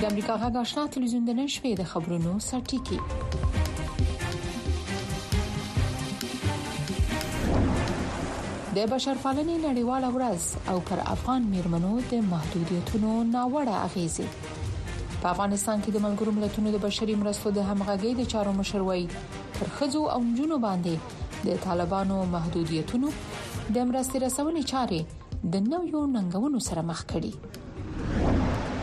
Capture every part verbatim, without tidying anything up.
د امریکا غږ آشنا تلویزیون د نن شپې د خبرونو سرټیکي. د بشرپالنې نړیواله ورځ او پر افغان میرمنو د محدودیتونو ناوړه اغیزې. په افغانستان کې د ملګرو ملتونو د بشري مرستو د همغږۍ د چارو مشروي پر ښځو او نجونو باندې د طالبانو محدودیتونو د مرستې رسونې چارې د نویو ننګونو سره مخ کړي.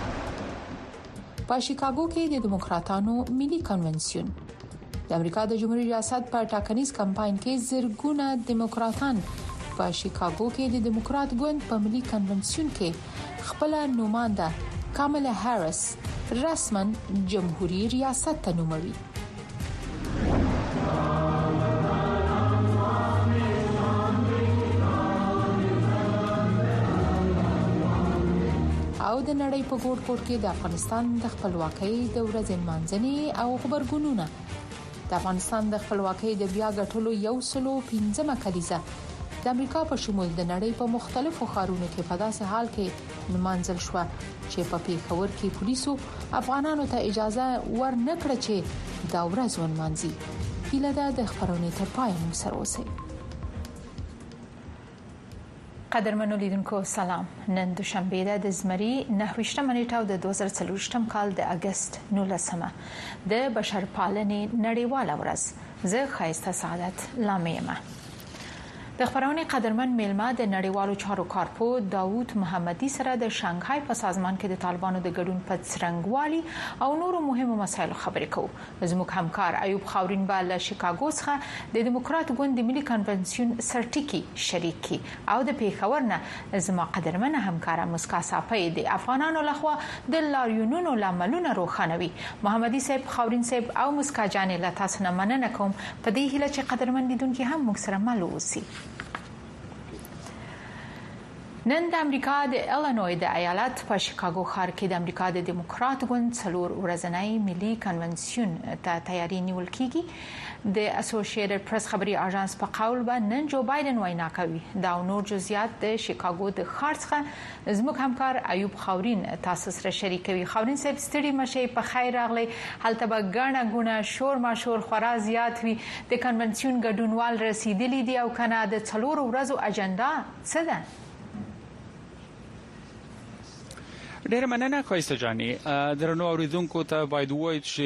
په شیکاګو کې د دیموکراتانو ملي کنونسیون د امریکا د جمهوریت ریاست په ټاکنیز کمپاین کې زرګونه دیموکراتان په شیکاګو کې د دیموکرات ګوند په ملي کنونسیون کې خپل نوماند کاملا هریس رسما جمهوریت ریاست ته نوموي. او د نړۍ په ګوټ ګوټ کې د افغانستان د خپلواکۍ د ورځې مانځنې او خبرګونونه د افغانستان د خپلواکۍ د بیا ګټلو یو سلو پنځمه کلیزه د امریکا په شمول د نړۍ په مختلفو ښارونو کې په داسې حال کې نمانځل شو چې په پیښور کې پولیسو افغانانو ته اجازه ورنکړه چې دا ورځ ونمانځي. هیله ده د خبرونې تر پای مو سره اوسئ. قدرمنو لیدونکو سلام. نن دوشنبه ده د زمري نهه نیټه د دوه زره څلور کال د اگست نولسمه د بشرپالنې نړیواله ورځ. زه خایسته سعادت لامیمه. د خبرونې قدرمن میلمه د نړیوالو چارو کارپو داوود محمدي سره د شانګهای په سازمان کې د طالبانو د ګډون په څرنګوالي او نورو مهمو مسایلو خبرې کوو. زموږ همکار ایوب خاورین به له شیکاګو څخه د دیموکرات ګوند د ملي کنونسیون سرټیکي شریک کی او د پیښور نه زما قدرمن همکار مسکا صافی د افغانانو لخوا د لاریونونو لاملونه روښانوي. محمدي صاحب، خاورین صاحب او مسکا جان له تاسو نه مننه کوم په دې هیله چې قدرمن لیدونکو هم موږ سره مل اوسئ. نن د امریکا د ایلینوی د ایالت په شیکاګو ښار کې د امریکا د دیموکرات ګوند څلور ورځنی ملي کنونسیون ته تیاری نیول کیږي. د اسوسییټډ پریس خبري اژانس په قول به نن جو بایدن وینا کوي. دا نور جزئیات د شیکاګو د ښار څخه زموږ همکار ایوب خاورین تاسو سره شریکوي. خاورین صاحب ستړي مشه په خیر راغلی. هلته به غاڼه غونه شور ماشور خورا زیات وي. د کنونسیون ګډونوال رسیدلی دی او کنه د څلور ورځو اجنډا څه ده؟ ډېر مننه خایسته جاني. درنو اوریدونکو ته باید ووایو چې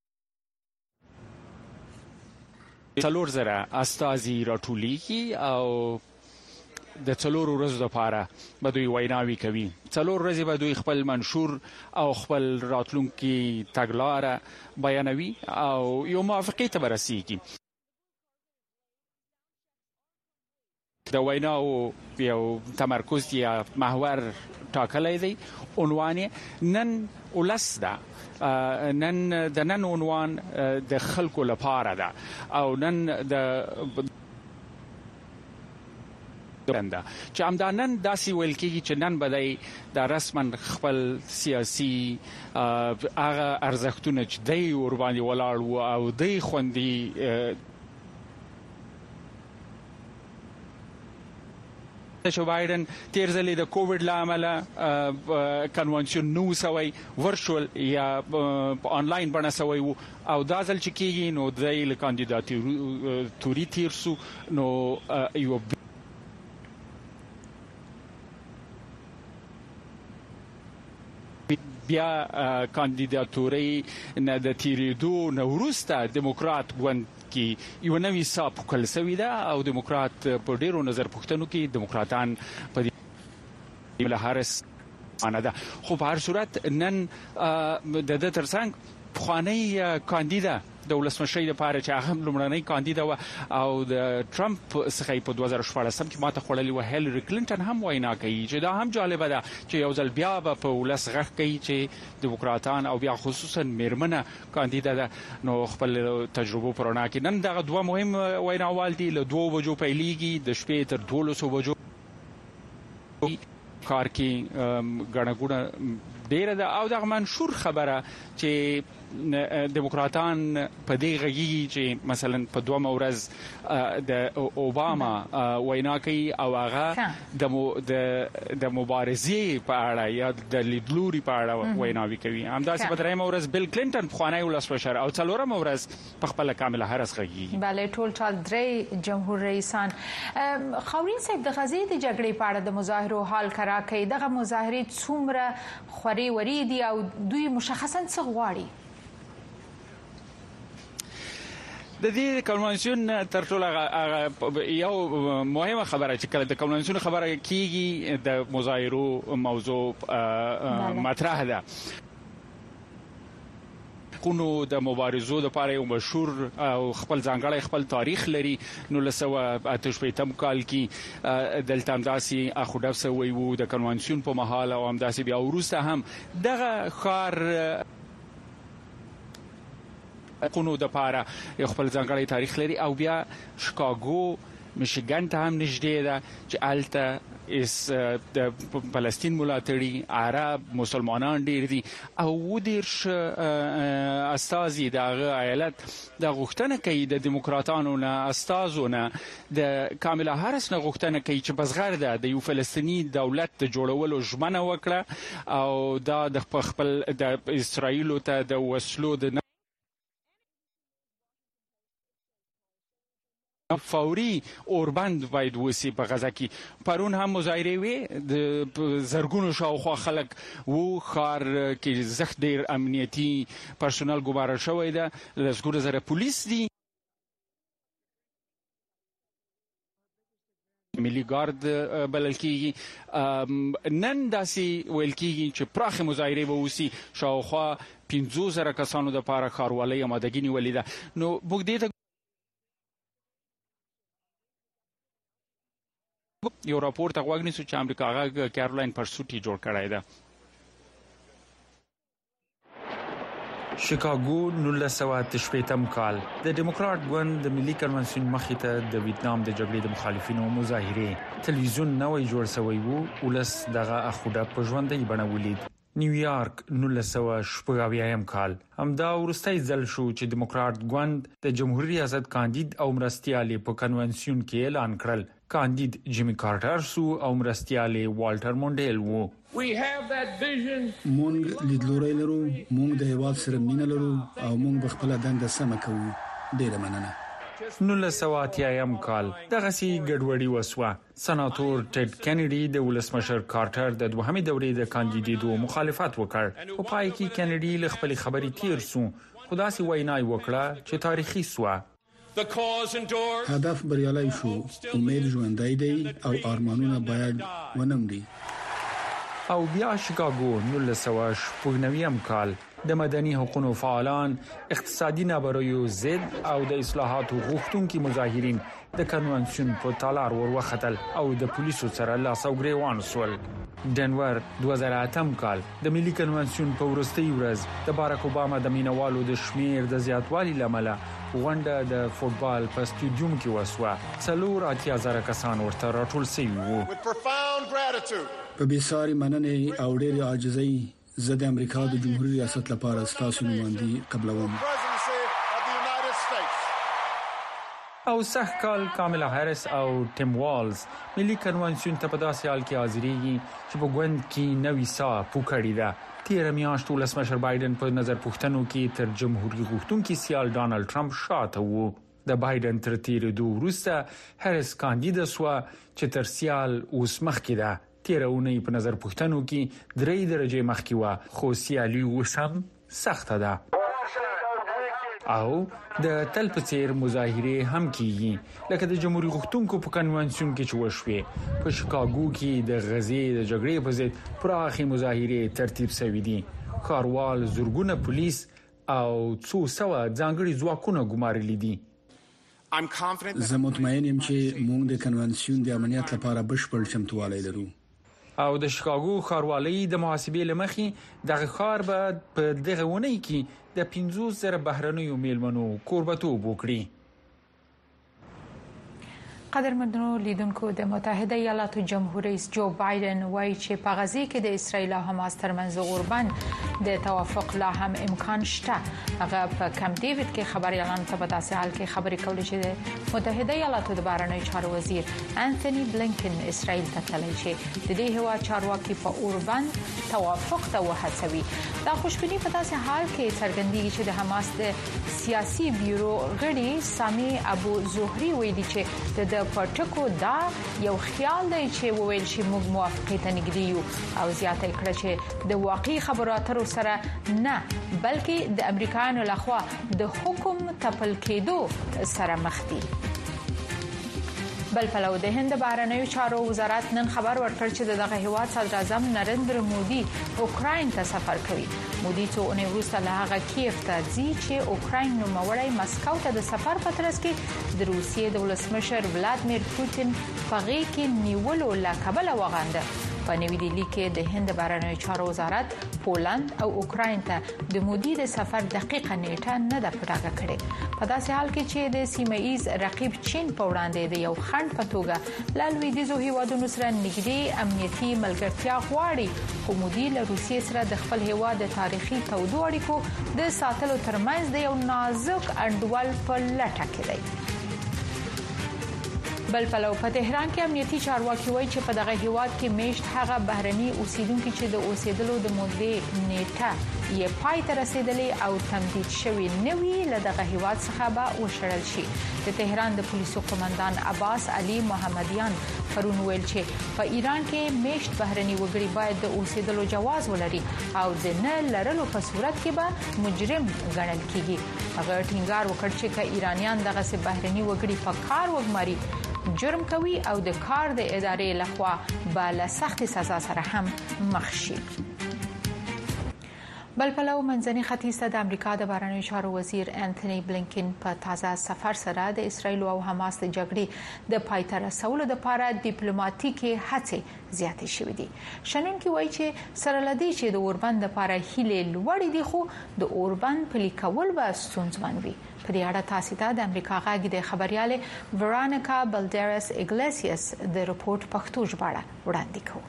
څلور زره استازي راټولیږي او د څلور ورځو لپاره به دوی ویناوي کوي. څلور ورځې به دوی خپل منشور او خپل راتلونکي تګلاره بیانوي او یو موافقه ته برسېږي. د ویناو یو تمرکز یا محور ټاکلی دی. عنوان نن ولس ده. نن د نن عنوان د خلکو لپاره ده او نن د دنده چې همدا نن داسې ویل کېږي چې نن به دی د رسما خپل سیاسي هغه ارزښتونه چې دی ورباندې ولاړ و او دی خوندي جو بایدن تیر ځلې د کووډ لامل کنونسیون نو سوی ورچوال یا آنلاین بڼه سوی او دا ځل چې کېږي نو د کاندیداتوري تیر سو نو یو بیا کاندیداتوري نه د تیریدو نه وروسته دیموکرات ګوند کې یو نوې ساپ کول سوي ده او دیموکرات په ډیرو نظر پوښتنو کې دیموکراتان په دې هارس انا ده. خو په هر صورت نن د د ترڅنګ خوانی کاندیدا د ولسمشي لپاره چې هغه لومړنۍ کاندیدا و او د ټرمپ څخه په دوه زره شپږ کې ماته خړلې و هیلری کلینټن هم وینا کوي چې دا هم جالبه ده چې یو ځل بیا په ولس غږ کوي چې دیموکراتان او بیا خصوصا میرمنه کاندیدا ده نو خپل تجربه پرانا کې نن دغه دوه مهم ویناوال دي. له دوه بجو پیلېږي د شپې تر دولسو بجو کار کې غړغړه ډیره ده او دغه منشور خبره چې دیموکراتان په دې غږی چې مثلا په دوه ورځ د اوباما وینا کوي او هغه د د مبارزې په اړه یا د لیدلوري په اړه ویناوي کوي. همداسې په درېمه ورځ بیل کلینټن خوانی ولسمشر او څلورمه ورځ په خپل کاملا هریس غږی. بله ټول ټال درې جمهور رئیسان. خاورین صاحب د غزې د جګړې په اړه د مظاهرو حال کرا کوي. دغه مظاهرې څومره خوري وری دي او دوی مشخصا څه غواړي؟ د دې کنوانسیون تر ټولو یو مهمه خبره چې کله د کنوانسیون خبره کیږي د مظاهرو موضوع مطرح ده. خونو د مبارزو د پاره یو مشهور او خپل ځانګړی خپل تاریخ لري. نو لسوه اته شپېتم کال کې دلته همداسي اخوډف سوی وو د کنوانسیون په محل او همداسي بیا وروسته هم دغه خار خونو د پاره یو خپل ځانګړی تاریخ لري. او بیا شکاګو میشیګن ته هم نږدې ده چې الته اس د فلسطین ملاتړي عرب مسلمانان ډیر دي او ودیرش استازي د ایالت د غوښتنه کوي د دیموکراتانو نه استازونه د کاملا هریس نه غوښتنه کوي چې بزغر ده د یو فلسطینی دولت د جوړولو ژمنه وکړه او دا د خپل د اسرایل ته د وسلو د فوري اوربند باید وسی په غزا کې. پرون هم مظاهره وي د زرګونو شاوخوا خلک وو. خار کې زخت ډیر امنیتي پرسونل ګمارل شوی ده. لږ زره پولیس دي. ملي ګارد بلل کېږي. نن داسې ویل کېږي چې پراخه مظاهره به وسی. شاوخوا پنځوس زره کسانو د پاره ښاروالۍ آمادګي نیولې ده. نو موږ دې یو راپور ته غوږ نیسو چې امریکا غږ کیرولین پرسوټي جوړ کړی ده. شیکاګو نولس سوه اته شپېتم کال د دیموکرات ګوند د ملي کنوانسیون مخې ته د ویتنام د جګړې د مخالفینو مظاهره. تلویزیون نوې جوړ شوی وو. ولس دغه اخوډه په ژوندۍ بڼه ولید. نیویارک نولس سوه شپږ اویایم کال همدا وروستی ځل شو چې دیموکرات ګوند د جمهوریت ریاست کاندید او مرستیال په کنوانسیون کې اعلان کړل. کاندید جیمی کارټر سو او مرستیال والټر مونډیل وو. مونږ لیدلوري لرو، مونږ د هیواد سره مینه لرو او مونږ به خپل دنده سم کوو. ډیره مننه. نولس سوه اتیایم کال دغه سي ګډوډي وسوه. سناتور ټیډ کینیډي د ولسمشر کارټر د دوهمې دورې د کاندیدېدو مخالفت وکړ. په پای کې کینیډي له خپل خبرې تیر سو. خدا سي وینای وکړه چې تاریخي سوه. هدف بریالي شو. امید ژوندۍ دی او ارمانونه باید ونمړي. او بیا شیکاګو نولس سوه شپږ نویم کال د مدني حقوقو فعالان، اقتصادي نابرابریو ضد او د اصلاحاتو غوښتونکي مظاهرین د کنوانسیون په تالار وروختل او د پولیسو سره لاس او ګریوان سول. ډنور دوه زره اتم کال د ملي کنوانسیون په ورستۍ ورځ د باراک اوباما د مینوالو د شمیر د زیاتوالي لامل غونډه د فوتبال په سټیډیوم کې وسوه. څلور اتیا زره کسان ورته راټول شوي وو. په بېساري مننې او ډېرې عاجزۍ زه د امریکا د جمهوریت ریاست لپاره ستاسو نمائندګي قبلوم. او سخ کال کاملا هریس او ټیم والز ملي کنوانسیون ته په داسې حال کې حاضرېږي چې په ګوند کې نوې ساه پوکړې ده. تیر میاشت ولسمشر بایدن په نظر پوښتنو کې تر جمهوریت غوښتونکي سیال ډانلډ ټرمپ شاته وو. د بایدن تر تیرېدو وروسته هریس کاندیده سوه چې تر سیال اوس مخکې ده. تیرونه په نظر پوښتنو کې درې درجه مخکې و، خو سیالي اوس هم سخته ده. او د تل په څیر مظاهره هم کیږي لکه د جمهوریت غوښتونکو په کنوانسیون کې چې وشوي. په شیکاګو کې د غزې د جګړې په ضد پراخي مظاهره ترتیب شوې دي. ښاروال زورګونه پولیس او څو سوه ځانګړي ځواکونه ګمارلي دي. زه مطمئن یم چې موږ د کنوانسیون د امنیت لپاره بشپړ چمتووالی لرو. او د شیکاګو ښاروالۍ د محاسبې لمخې دغه ښار به په دغه ونې کې د پنځوس زره بهرنیو میلمنو کوربتوب وکړي. قدرمنو لیدونکو د متحده ایالاتو جمهور رئیس جو بایدن وایي چې په غزه کې د اسرایل او حماس ترمنځ اوربند د توافق لا هم امکان شته. هغه په کم ډیوډ کې خبري اعلان ته په داسې حال کې خبري کولې چې د متحده ایالاتو د بهرنیو چارو وزیر انټونی بلینکن اسرایل ته تللی چې د دې هوا چارواکي په اوربند توافق ته وهڅوي. دا خوشبیني په داسې حال کې څرګندېږي چې د حماس د سیاسي بیورو غړي سامي ابو زهري ویلي چې د پټکو دا یو خیال دی چې وویل شي موږ موافقه ته نږدې یو او زیاته کړه چې د واقعي خبرو اترو سره نه بلکې د امریکایانو لخوا د حکم تپل کېدو سره مخ دي. بل پلو د هند بهرنیو چارو وزارت نن خبر ورکړ چې دغه هیواد صدر اعظم نریندر مودي اوکراین ته سفر کوي. مودي څو اونۍ وروسته له هغه کیف ته ځي چې اوکراین نوموړی مسکو ته د سفر په ترڅ کې د روسیې د ولسمشر ولادمیر پوتین په غېږ کې نیولو له کبله وغانده. په نوې ډیلي کې د هند بهرنیو چارو وزارت پولند او اوکراین ته د مودي د سفر دقیقه نیټه نه ده پټاکه کړې. په داسې حال کې چې د سیمه ایز رقیب چین په وړاندې د یو خنډ په توګه له لویدیځو هیوادونو سره نږدې امنیتي ملګرتیا غواړي، خو مودي له روسیې سره د خپل هیواد د تاریخي تودو اړیکو د ساتلو ترمنځ د یو نازک انډول په لټه کې دی. بل پلو په تهران کې امنیتي چارواکي وایي چې په دغه هیواد کې میشت هغه بهرني اوسیدونکو چې د اوسېدلو د مودې نیټه یې پای ته رسیدلې او تمدید شوی نوي له دغه هیواد څخه به وشړل شي. د تهران د پولیسو قومندان عباس علي محمدیان پرون ویل چې په ایران کې میشت بهرني وګړي باید د اوسېدلو جواز ولري او د نه لرلو په صورت کې به مجرم ګڼل کیږي. هغه ټینګار وکړ چې که ایرانیان دغه سي بهرني وګړي په کار وګماري جرم کوي او د کار د ادارې لخوا به له سخت سزا سره هم مخ شي. بل پلو منځني ختیځ ته د امریکا د بهرنیو چارو وزیر انټونی بلینکن په تازه سفر سره د اسرایل او حماس د جګړې د پای ته رسولو لپاره ډیپلوماټیکي هڅې زیاتې شوې دي. شنونکي وایي چې سره لدی چې د اوربند لپاره هیله لوړې دي خو د اوربند پلي کول به ستونزمن وي. په دې اړه تاسو ته د امریکا غږ د خبرياله ورانیکا بلډرس ایګلیسیاس د رپورت پښتو ژباړه وړاندې کوي.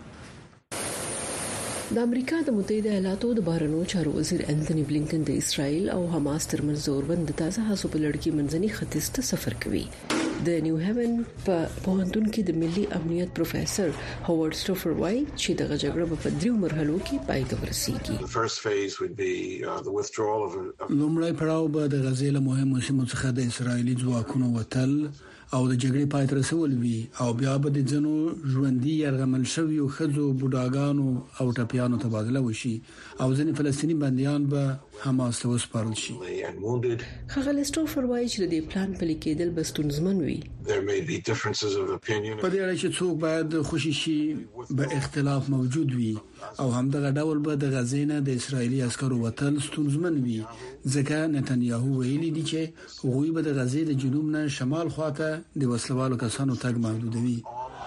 د امریکا د متحده ایالاتو د بهرنیو چارو وزیر انټونی بلینکن د اسرایل او حماس ترمنځ اوربند د تازه هڅو په لړ کې منځني ختیځ ته سفر کوي. د نیو هیون په پوهنتون کې د ملي امنیت پروفیسور هاوارد سټوفر وایي چې د جګړې په دریو مرحلو کې پای ته ورسیږي. لومړی پړاو به د غزې له مهمو سیمو څخه د اسرایلی ځواکونو وتل او د جګړې پای ته رسول وي او بیا به د ځنو ژوندۍ يرغمل شوی او خزو بوډاګانو او ټپيانو تبادله وشي او ځینې فلسطینی بنديان به حماس ته وسپارل شي. خغل سټوفر وایي چې د پلان پلي کېدل به ستونزمن وي. په دې اړه چې څوک باید خوشي شي به اختلاف موجود وي او همدغه ډول به د غزې نه د اسرایلی عسکرو وتل ستونزمن وي ځکه نتنیاهو ویلي دی چې غوی به د غزې د جنوب نه شمال خواته د وسلوالو کسانو تګ محدودوي.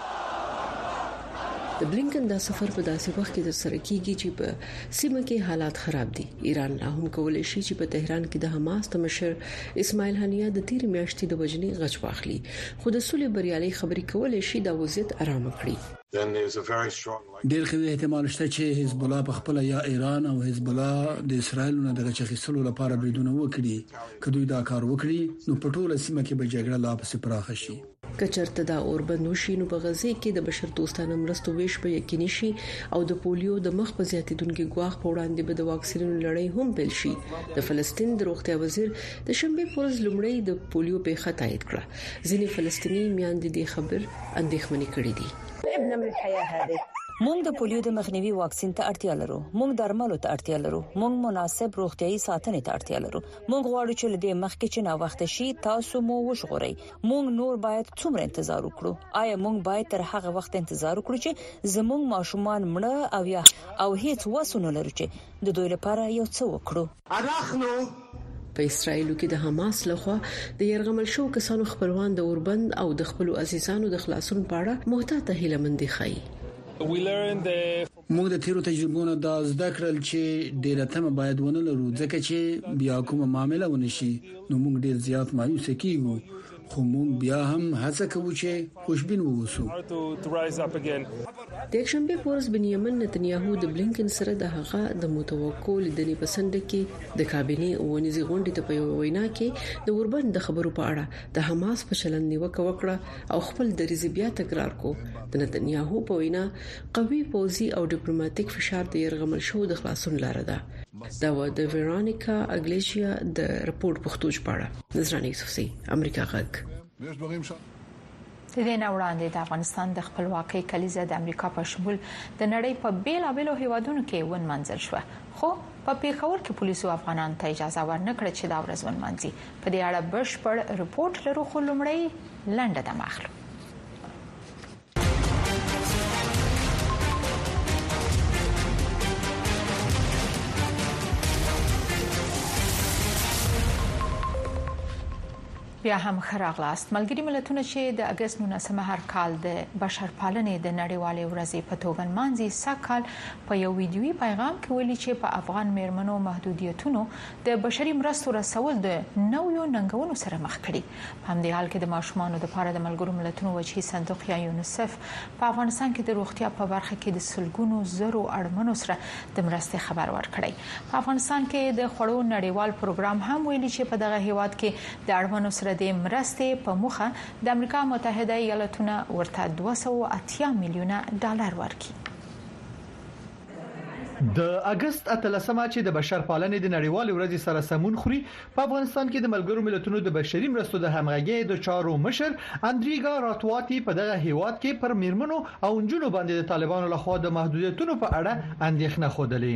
د بلینکن دا سفر په داسې وخت کې ترسره کیږي چې په سیمه کې حالات خراب دي. ایران لا هم کولای شي چې په تهران کې د حماس د مشر اسماعیل هنیه د تیر میاشتې د وجنې غچ واخلي، خو د سولې بریالي خبري کولای شي د وضعیت آرام کړي. ډېر ښه احتمال شته چې حزب الله په خپل یا ایران او حزب الله د اسرایل نه د غچخیسلو لپاره بریدونه وکړي. کله دا کار وکړي نو په ټوله سیمه کې به جګړه لا پسې پراخه شي. کچرته دا اوربند وشي نو په غزې کې د بشر دوستانه مرستو ویش به یقیني شي او د پولیو د مخ په زیاتیدونکو غواخ په وړاندې به د واکسینونو لړۍ هم پیل شي. د فلسطین د روغتیا وزیر د شنبه پورز لومړی د پولیو په خطایت کړه. ځینې فلسطینی میاندې د خبر اندېښمنې کړې دي. مونږ د پولیو د مخنیوي واکسین ته اړتیا لرو. مونږ درملو ته اړتیا لرو. مونږ مناسب روغتيایي ساتنې ته اړتیا لرو. مونږ غواړو چې لدې مخکې چې نا وخت شي تاسو مو وژغورئ. مونږ نور باید څومره انتظار وکړو؟ آیا مونږ باید تر هغه وخت انتظار وکړو چې زمونږ ماشومان مړه او یا او هیڅ وسونه لرو چې د دوی لپاره یو څه وکړو؟ په اسرایل کې د حماس لخوا د يرغمل شو کسانو خپلوان د اوربند او د خپل عزیزانو د خلاصون په اړه محتاطه هیله مندي خي. موږ د تیرو تجربو نه دا زده کړل چې ډیره تمه باید ونه لرو ځکه چې بیا کومه معاملې ونه شي نو موږ ډیر زیات مایوس کیږو خو موږ بیا هم هڅه کوو چې خوشبین واوسو. د شنبه پورس بنیامین نتنیاهو د بلینکن سره د هغه د متوقع لیدنې پسند کې د کابینه ونیزي غونډې ته په وینا کې د اوربند د خبرو په اړه د حماس په چلند نیوکه وکړه او خپل دریځ بیا تکرار کو. د نتنیاهو په وینا قوي پوځي او ډیپلوماټیک فشار د يرغمل شو د خلاصون لار ده. دا و د ویرونیکا اګلیشیا د رپورت پښتو ژباړه. نظرانه یوسفزي، امریکا غږ. د دې نه وړاندې د افغانستان د خپلواکۍ کلیزه د امریکا په شمول د نړۍ په بیلابېلو هیوادونو کې ونمنځل شو، خو په پیښور کې پولیسو افغانانو ته اجازه ورنکړه چې دا ورځ ونمنځي. په دې اړه بشپړ رپورت لرو، خو لومړی لنډه دمه اخلو. بیا هم خراغلاست ملګری ملتونه چې د اگست نولسمه هر کال د بشرپالنې د نړیوالې ورځې په توګه مانځي، سږکال په یو ویډیوي پیغام کې ویلي چې په افغان میرمنو محدودیتونو د بشري مرستو رسول د نویو ننګونو سره مخ کړي. په همدې حال کې د ماشومانو لپاره د ملګرو ملتونو وجهي صندوق یا یونیسف په افغانستان کې د روغتیا په برخه کې د سلګونو زرو اړمنو سره د مرستې خبر ورکړی. په افغانستان کې د خوړو نړیوال پروګرام هم ویلي چې په دغه هیواد کې د اړمنو سره د مرستې په موخه د امریکا متحده ایالاتونو ورته دوه سوه اتیا میلیونه ډالر ورکړي. د اگست اتلسمه چې د بشرپالنې د نړیوالې ورځې سره سمون خوري، په افغانستان کې د ملګرو ملتونو د بشري مرستو د همغږي د چارو مشر اندریګا راتواتی په دغه هیواد کې پر میرمنو او نجونو باندې د طالبانو لخوا د محدودیتونو په اړه اندېښنه خوده.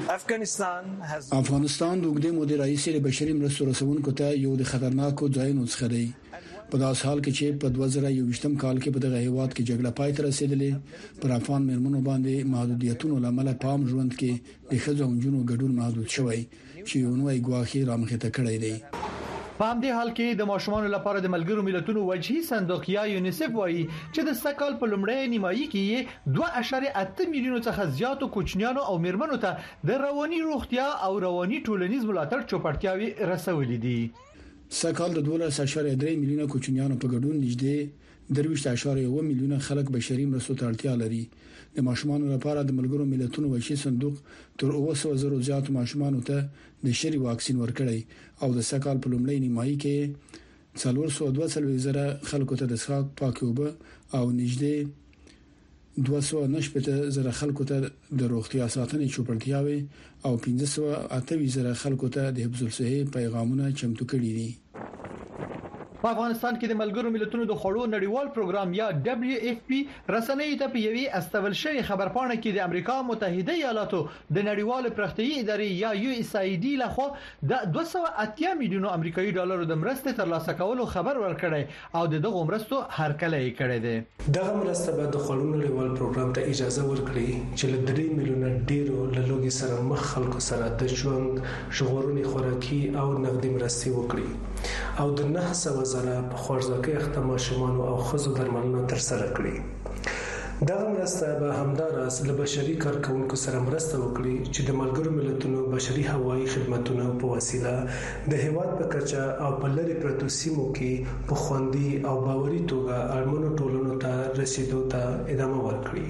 افغانستان د وګړي مدیر رئیس د بشري مرستو رسونکو ته یو د خطرناکو ځایونو څخه دی. په داس حال کې چې په دوه زره یوویشتم کال کې په دغه هیواد کې جګړه پای ته رسیدلې، پر افغان میرمنو باندې محدودیتونو لامل پام ژوند کې د ښځو او نجونو ګډون محدود شوی چې یو نوې ګواښي رامخته کړی دی. په همدې حال کې د ماشومانو لپاره د ملګرو ملتونو وجهي صندوق یا یونیسف وایي چې د سکهال په لومړۍ نیمایي کې دوه اعشاریه اته میلیونو څخه زیاتو کوچنیانو او میرمنو ته د رواني روغتیا او رواني ټولنیز ملاتړ چوپړتیاوي رسولې دي. سکهال د دولس اعشاریه درې میلیونه کوچنیانو په ګډون نږدې درویشت اعشاریه اووه میلیونه خلک بشري مرستو ته اړتیا لري. د ماشومانو لپاره د ملګرو ملتونو وجهي صندوق تر اوه سوه زره زیات ماشومانو ته د شری واکسین ورکړی او د سکهال په لومړۍ نیمایي کې څلور سوه دوه څلوېښت زره خلکو ته د څښاک پاکې اوبه او نږدې دوه سوه نه شپږ زره خلکو ته د روغتیا ساتنې چوپړتیاوي او پنځه سوه اته زره خلکو ته د حفظ الصحه پیغامونه چمتو کړي دي. په افغانستان کې د ملګرو ملتونو د خوړو نړیوال پروګرام یا دبليو اف پی رسنۍ ته په یوې استول شوی خبرپاڼه کې د امریکا متحده ایالاتو د نړیوال پرختیايي ادارې یا یو اس ای ډي لخوا د دوه سوه اتیا میلیونو امریکایي ډالرو د مرستې ترلاسه کولو خبر ورکړی او د دغه مرستو هرکلی یې کړی دی. دغه مرسته به د خوړو نړیوال پروګرام ته اجازه ورکړي چې له درې میلیونه ډیرو لوګي سره مخ خلکو سره د ژوند ژغورنې خوراکي او نقدي مرستې وکړي او د نه سوه زره په خوارځواکۍ اخته ماشومان او ښځو درملنه ترسره کړي. دغه مرسته به همداراز له بشري کارکونکو سره مرسته وکړي چې د ملګرو ملتونو بشري هوایي خدماتونو په وسیله د هیواد په کچه او په لری پرتو سیمو کې په خوندي او باوري توګه اړمنو ټولنو ته رسیدو ته ادامه ورکړي.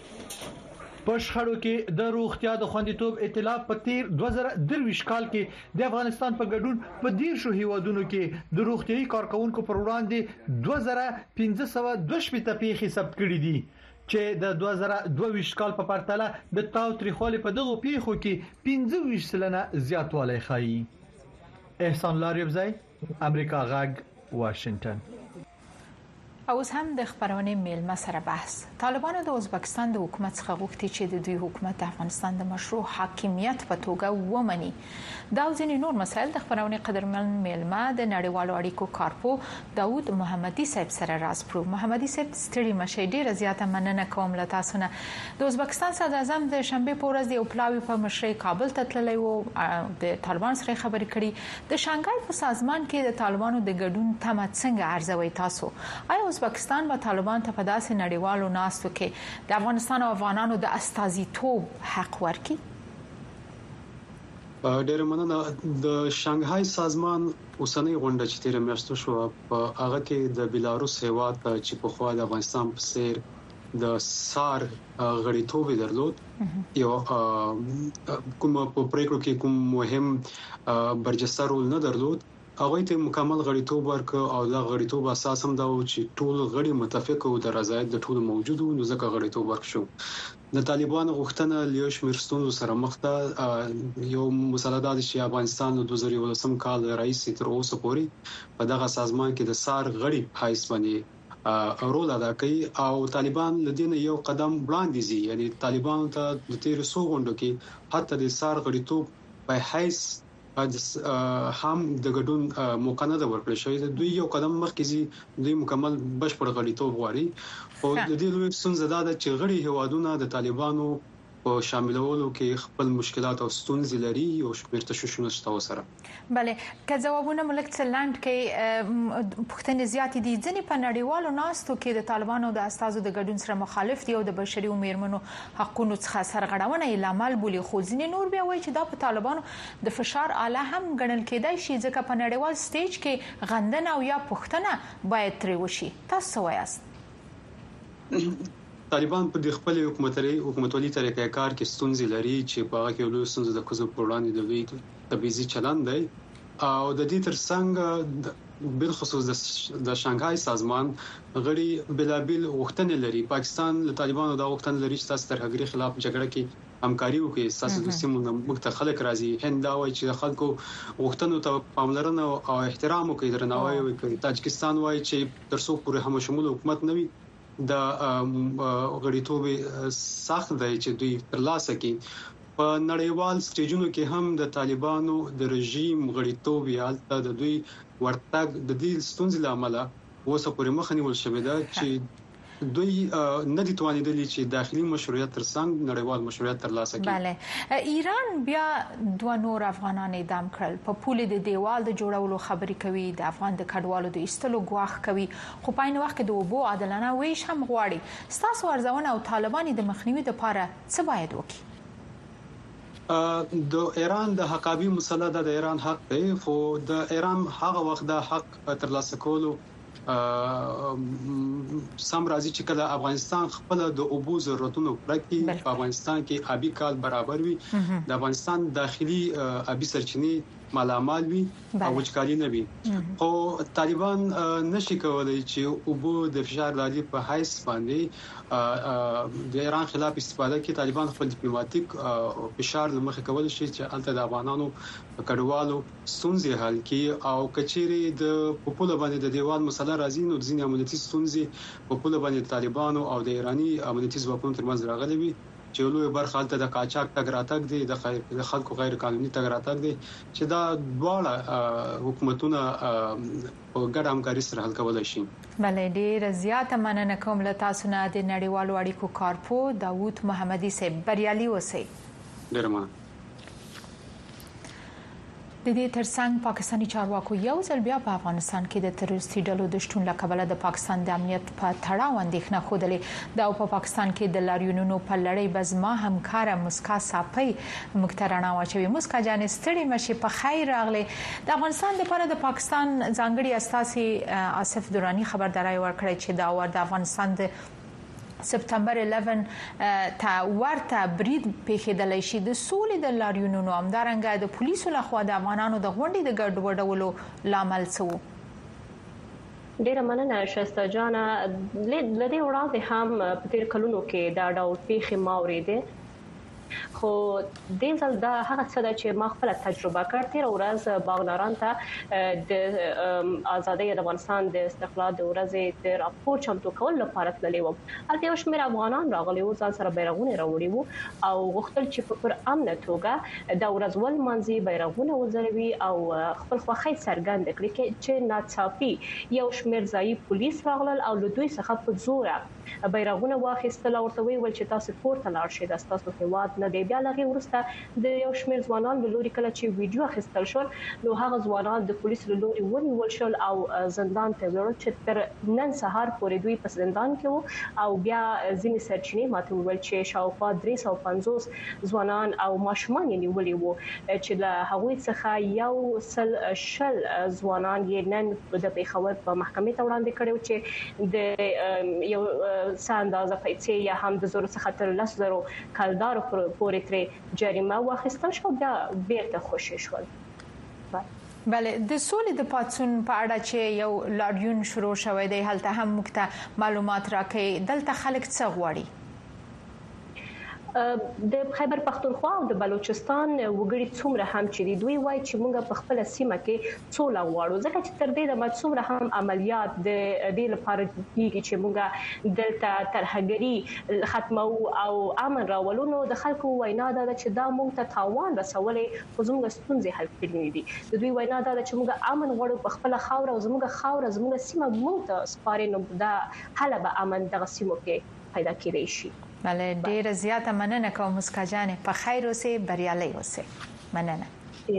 په شخړو کې د روغتیا د خوندیتوب ائتلاف په تیر دوه زره درویشت کال کې د افغانستان په ګډون په دیرشو هیوادونو کې د روغتيایي کارکونکو پر وړاندې دوه زره پنځه سوه دوه شپږ پیښې ثبت کړې دي چې د دوه زره دوه ویشت کال په پرتله د تاوتریخوالي په دغه پیښو کې پنځه ویشت سلنه زیاتوالی ښیي. احسان لاریبزی، امریکا غږ، واشنگټن. اوس هم د خبرونه میلمه سره بحث. طالبانو د ازبکستان د حکومت څخه غوښتي چې د دوی حکومت د افغانستان د مشروع حاکمیت په توګه ومني. دا ځینې نور مسایل د خبرونه قدرمن میلمه د نړیوالو اړیکو کارپو داوود محمدي صاحب سره راز پرو. محمدي صاحب ستړي مشه، ډیره زیاته مننه کوم له تاسو نه. د ازبکستان صدر اعظم د شنبه په ورځ د پلاوی په مشرۍ کابل ته تللی وو، د طالبان سره خبرې کړي. د شانګهای په سازمان کې د طالبانو د ګډون تمه څنګه ارزوي تاسو؟ آیا ازبکستان به طالبان ته په داسې نړیوالو ناستو کې د افغانستان او افغانانو د استازیتوب حق ورکړي؟ ډېر مننه. د شانګهای سازمان اوسنۍ غونډه چې تیر میاشت شو په هغه کې د بیلاروس هیواد چې په خوا د افغانستان په څیر د سار غړیتوب درلود یو کوم په پریکړو کې کوم مهم برجسته رول نه درلود. هغه ته مکمل غړیتوب ورک او د غړیتوب اساس هم دا و چې ټول غړي متفق او د رضایت د ټول موجودو نو ځکه غړیتوب ورک شو. د طالبانو غوښتنه لیو شمیر ستونزو سره مخ ده. یو مسله ده چې افغانستان د دوه زره یولسم کال رئیس تر اوسه پورې په دغه سازمان کې د سار غړي حیث باندې رول ادا کوي او طالبان لدین یو قدم وړاندې دي. یعنی طالبان ته د تیر څو غونډو کې حتی د سار غړیتوب په حیث هم د ګډون موقع نه ورکړل شوې. دوی یو قدم مخکې دي، دوی مکمل بشپړ غړیتوب غواړي. او د دې لوی ستونزه ده چې غړي هوادونه د طالبانو په شاملولو کې خپل مشکلات او ستونزې لري او شمېر تشویشونه شته سره. بله که ځوابونه ملک سلاند کې پښتنې زیاتې دي. ځنې په نړیوالو ناستو کې د طالبانو د استازو د ګډون سره مخالف دي او د بشري او میرمنو حقوقو څخه سرغړونه یې لامل بولي. خو ځینې نور بیا وایي چې دا په طالبانو د فشار آله هم ګڼل کېدای شي ځکه په نړیوال سټیج کې غندنه او یا پښتنه باید ترې وشي. تاسو وایاست؟ طالبان په خپل حکومتري حکومتولي طریقې کار کې ستونزې لري چې په هغه کې له ستونزو د کوزو په وړاندې د دوی تبعیضي چلند دی او د دې ترڅنګ بل خصوص د شانګهای سازمان غړي بلابل غوښتنې لري. پاکستان له طالبانو د غوښتنې لري چې تاسو ترهګري خلاف جګړه کې همکاري وکړي. تاسو د سیمو مختلف خلک راځي هند دا وایي چې خلکو غوښتنو ته پاملرنه او احترام وکړي، درناوی وکړي. تاجکستان وایي چې ترڅو پورې هم شمول حکومت نه وي د غړیتوب سخت دی چې دوی ترلاسه کړي. په نړیوال سټیجونو کې هم د طالبانو د رژیم غړیتوب یالته د دوی ورتګ د دې ستونزې لامل اوسه پورې مخ نیول شوې ده چې دوی نه دي توانیدلی چې داخلي مشروعیت ترڅنګ نړیوال مشروعیت ترلاسه کړي. بله ایران بیا دوه نور افغانان اعدام کړل. په پولې د دیوال د جوړولو خبرې کوي، د افغان د کډوالو د ایستلو غواخ کوي، خو په عین وخت کې د اوبو عادلانه ویش هم غواړي. ستاسو ارزونه او طالبان د مخنیوي لپاره څه باید وکړي؟ د ایران د حقابي مسله د ایران حق دی، خو د ایران هغه وخت د حق ترلاسه کولو سم راځي چې کله افغانستان خپل د اوبو ضرورتونو پوره کړي. په افغانستان کې آبي کال برابر وي، د افغانستان داخلي آبي سرچینې مالامال وي او وچکالي نه وي. خو طالبان نشي کولای چې اوبو د فشار لاري په حیث باندې د ایران خلاف استفاده کوي. طالبان خپل ډیپلوماټیک فشار لمخه کول شي چې الته د افغانانو کډوالو ستونزې حل کړي او کچيري د پوپوله باندې د دیوال مسله راځي نو ځینې امنیتي ستونزې په پوله باندې طالبانو او د ایرانی امنیتي ځواکونو ترمنځ راغلي وي چې لوی برخه حالت د قاچاق تګ راتګ دي، د خلکو غیر قانوني تګ راتګ دي چې دا دواړه حکومتونه په ګډه همکاري سره حل کولای شي. بله ډیر زیاته مننه کوم له تاسو نه د نړیوالو اړیکو کارپو داوود محمدي صاحب. بریالي اوسئ. ډیر مننه. د دې ترڅنګ پاکستاني چارواکو یو ځل بیا په افغانستان کې د تروریستي ډلو د شتون له کبله د پاکستان د امنیت په تړاو اندېښنه خوده. دا په پاکستان کې د لاریونونو په لړۍ بزما همکار مسکا صافي مکترانه واچوي. مسکا جان ستړي مشي په خیر راغله. د افغانستان لپاره د پاکستان ځانګړي استاذي آصف درانی خبرداري ورکړه چې دا ور د افغانستان د سپتمبر یازده ته ورته برید پیښیدلی شي. د سولې د لاریونونو همدارنګه د پولیسو لخوا د افغانانو د غونډې د ګډوډولو لامل څه و؟ ډیره مننه شایسته جان. لدې وړاندې هم په تیر کلونو کې دا ډول پیښې ما اورېدې، خو د ځل دا هغه څه ده چې ما خپل تجربه کړې. تیر ورځ باغناران ته د ازادۍ د افغانستان د استقلال د ورځې د راپور چمتو کول لپاره تللی وم. هلته یو شمېر افغانان راغلي وو، ځان سره بیرغونه راوړي وو او غوښتل چې پر امنه توګه دا ورځ ولمانځي، بیرغونه وځلوي او خپل خوښۍ څرګنده کړي چې ناڅاپي یو شمېر ځایي پولیس راغلل او له دوی څخه په زوره بیرغونه واخیستل او ورته ویل چې تاسو پورته لاړ شئ، د تاسو هیواد وخت نه دی. بیا لغه ورسته د یو شمېر ځوانان له لوري کله چې ویډیو اخیستل شو نو هغه ځوانان د پولیسو له لوري ونیول شول او زندان ته وړل چې تر نن سهار پورې دوی په زندان کې وو او بیا ځینې سرچینې ماته ویل چې شاوخوا درې سوه پنځوس ځوانان او ماشومان یې نیولي وو چې له هغوی څخه یو سل شل ځوانان یې نن د پیښور په محکمې ته وړاندې کړي چې د یو څه اندازه پیسې یا هم د زور څخه تر لس زرو کلدارو پورې ترې جریمه واخیستل شو بیا بیرته خوشې شول. بله د سولې د پاتسون په اړه چې یو لاریون شروع شوی دی هلته هم موږ ته معلومات راکړي دلته خلک څه غواړي؟ د خیبر پختونخوا او د بلوچستان وګړي څومره هم چې دوی وایي چې موږ په خپل سیمه کې سوله غواړو ځکه چې تر دې د څومره هم عملیات د دې لپاره کیږي چې موږ دلته ترهګري ختمو او امن راولو نو د خلکو وینا ده چې دا موږ ته تاوان رسولې خو زموږ ستونزې حل کړې دي. د دوی وینا ده چې موږ امن غواړو په خپل خاور او زموږ خاور زموږ سیمه موږ ته سپارې نو دا حل به امن دغه سیمو کې پیدا کېږي شي. بله ډیره زیاته مننه کوم مسکا جان په خیر اوسئ بریالي اوسئ. مننه.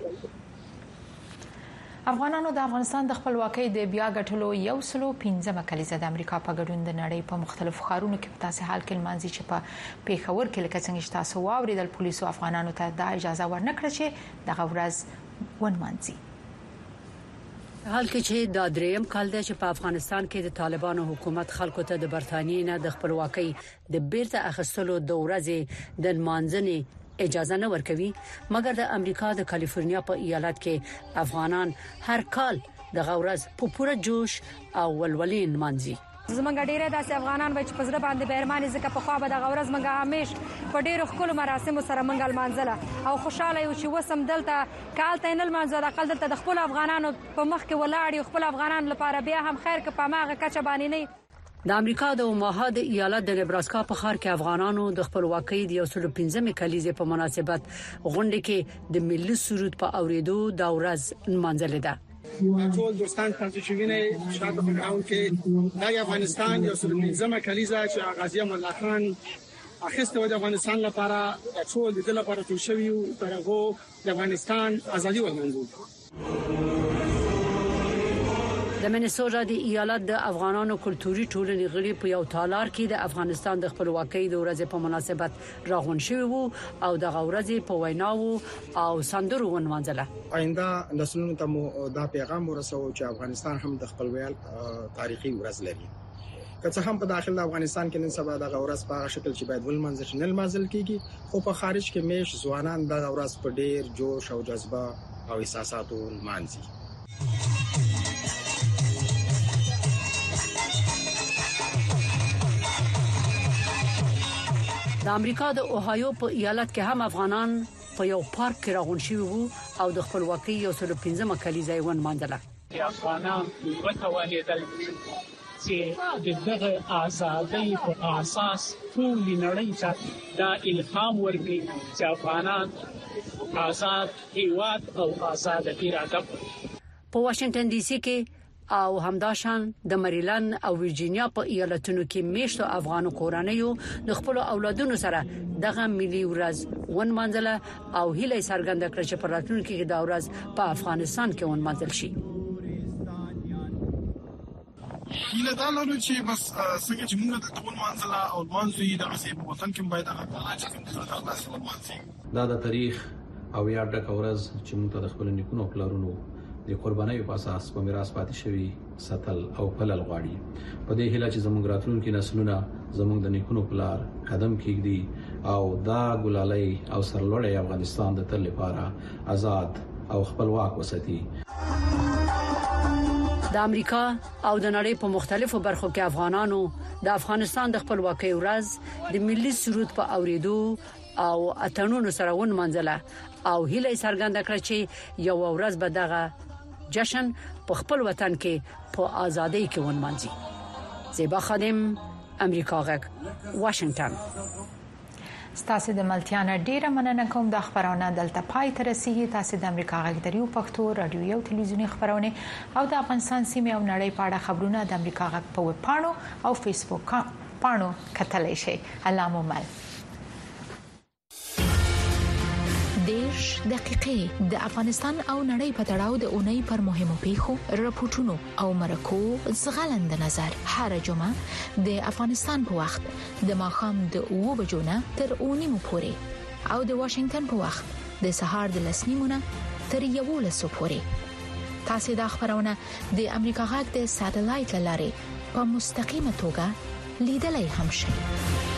افغانانو د افغانستان د خپلواکۍ د بیا ګټلو یو سلو پنځمه کلیزه د امریکا په ګډون د نړۍ په مختلفو ښارونو کې په تاسو حال کې لمانځي چې په پیښور کې لکه څنګه چې تاسو واوریدل پولیسو افغانانو ته د اجازه ورنکړه چې دغه ورځ ونمانځي. حال کې چې د دریم کال دی چې په افغانستان کې د طالبانو حکومت خلکو ته د برتانیې نه د خپلواکۍ د بیرته اخیستلو د ورځې د مانځنې اجازه نه ورکوي مګر د امریکا د کالیفورنیا په ایالت کې افغانان هر کال د غورز په پوره جوش او ولولین مانځي. زمونږ ډیره داسې افغانان وای چې پزړه باندې بیرمانې ځکه په خوا به د غورز منګه همیش په ډیرو خپل مراسم سره منګل مانځله او خوشاله یو چې وسم دلته کال ته نه مانځو د خپل دلته د خپل افغانانو په مخ کې ولاړ خپل افغانان لپاره بیا هم خیر که په ماغه کچه باندې نه. د امریکا د اوماها د ایالت د نبراسکا په ښار کې افغانانو د خپلواکۍ د یو سل پنځمې کلیزې په مناسبت غونډه کې د ملي سرود په اوریدو د ورځ منځل ده. ټول دوستان تاسو چې وینئ شاته په ګراوند کې د افغانستان یو سل پنځمه کلیزه چې غازی امان الله خان اخیسته و د افغانستان لپاره ټول د دې لپاره ټول شوی او ترغه د افغانستان ازادي ولمنځو. د منیسوټا د ایالت د افغانانو کلتوري ټولنې غړي په یو تالار کې د افغانستان د خپلواکۍ د ورځې په مناسبت راغون شوی وو او د غورځې په ویناو او سندرو ونمانځله. آینده نسلونو ته مو دا پیغام ورسوي چې افغانستان هم د خپلویال تاریخي ورځ لري. که څه هم په داخل افغانستان کې نن سبا د غورځ په شکل چې باید ولمنځل شي نه مازل کیږي خو په خارج کې میش ځوانان د غورځ په ډیر جوش او جذبه او احساساتو مانځي. د امریکا د اوهایو په ایالت کې هم افغانان په یو پارک کې راغون شوي وو او د خپلواکۍ یو سل پنځمه کلیزه یې ونمانځله. افغانان وتوانېدل چې دغه آزادۍ په اساس ټول نړۍ ته دا الهام ورکړي چې افغانان آزاد هیواد او آزاد اراده. په واشنگټن ډي سي کې او همداشان د مریلند او ویرجینیا په ایالتونو کې میشتو افغانو کورنیو د خپل اولادونو سره دغه ملي ورځ ونمانځله او هیله څرګنده کړه چې په راتلونکي کې دا ورځ په افغانستان کې ونمانځل شي. هیله دا لرو چې بس څنګه چې موږ د ټول منځله او منځوي د غسیب وطن کې باید هغه چې کوم څه تاسو منځي دا د تاریخ او یاد د کورز چې موږ د خپل نیکونو پلارونو د قربانۍ په اساس په میراث پاتې شوی ساتل او پلل غواړي. په دې هیله چې زموږ راتلونکي نسلونه زموږ د نیکونو پلار قدم کېږدي او دا ګلالۍ او سرلوړی افغانستان د تل لپاره آزاد او خپلواک وساتي. د امریکا او د نړۍ په مختلفو برخو کې افغانانو د افغانستان د خپلواکۍ ورځ د ملي سرود په اوریدو او اتنونو سره ونمانځله او هیله څرګنده کړه چې یو ورځ به دغه جشن په خپل وطن کې په ازادۍ کې ونمانځي. زیبا خادم امریکا غږ واشنگټن. ستاسو د ملتیا نه ډیره مننه کوم د خبرونه دلته پای ته رسیدي. تاسو د امریکا غږ دریو پښتو رادیو یو تلویزیونی خبرونه او د افغانستان سیمه او نړۍ په اړه خبرونه د امریکا غږ په ویب پاڼو او فیسبوک پاڼو کتلای شئ. الله مو مل. دیش دقیقې د افغانستان او نړۍ په تړاو د اونۍ پر مهمو پیښو راپورټونو او مرکو زغلند نظر هر جمعه د افغانستان په وخت د ماخام د اوو بجو نه تر اونیمو پورې او د واشنگټن په وخت د سهار د لسنیمونه تر یوولسو پورې تاسو د خبرونه د امریکا غږ د ساتلایت لارې په مستقیمه توګه لیدلای هم شئ